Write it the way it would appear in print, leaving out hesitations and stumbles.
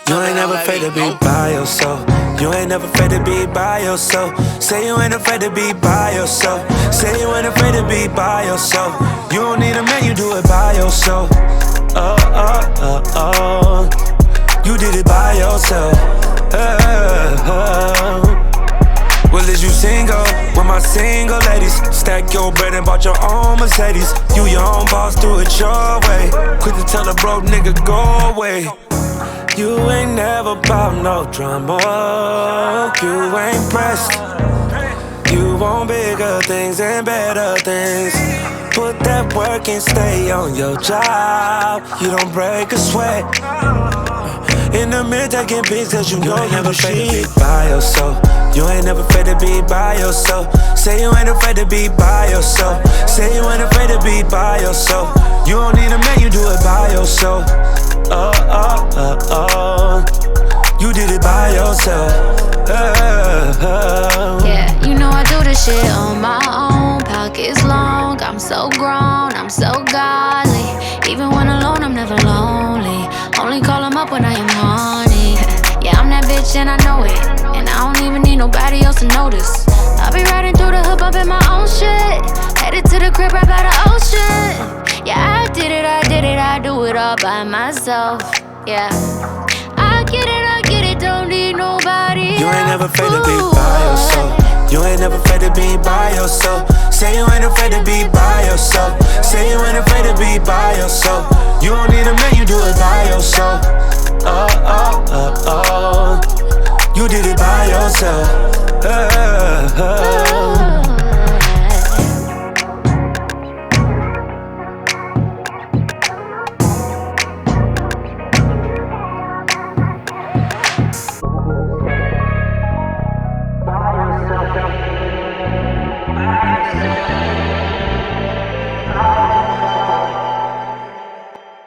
You ain't never afraid to be by yourself. You ain't never afraid to be by yourself. Say you ain't afraid to be by yourself. Say you ain't afraid to be by yourself. You don't need a man, you do it by yourself. Oh, oh, oh, oh. You did it by yourself. Oh, oh. Well, is you single? With my single ladies. Stack your bread and bought your own Mercedes. You your own boss, do it your way. Quick to tell a broke nigga, go away. You ain't never bout no drama. You ain't pressed. You want bigger things and better things. Put that work and stay on your job. You don't break a sweat. In the mirror taking pics cause you know you never afraid to be by yourself. You ain't never afraid to be by yourself. Say you ain't afraid to be by yourself. Say you ain't afraid to be by yourself. You don't need a man, you do it by yourself. Oh, oh, oh, oh. You did it by yourself. Oh, oh. Yeah, you know I do this shit on my own. Pockets long, I'm so grown, I'm so godly. Even when alone, I'm never lonely. Only call him up when I am horny. Yeah, I'm that bitch and I know it. And I don't even need nobody else to notice. I be riding through the hood, bumping my own shit. Headed to the crib right by the ocean. Yeah, I did it, I do it all by myself. Yeah, I get it, don't need nobody. You ain't never afraid to be by yourself. You ain't never afraid to be by yourself. Say you ain't afraid to be by yourself. Say you ain't afraid to be by yourself. You don't need a man, you do it by yourself. Oh, oh, oh, oh. You did it by yourself. Oh, oh. By yourself.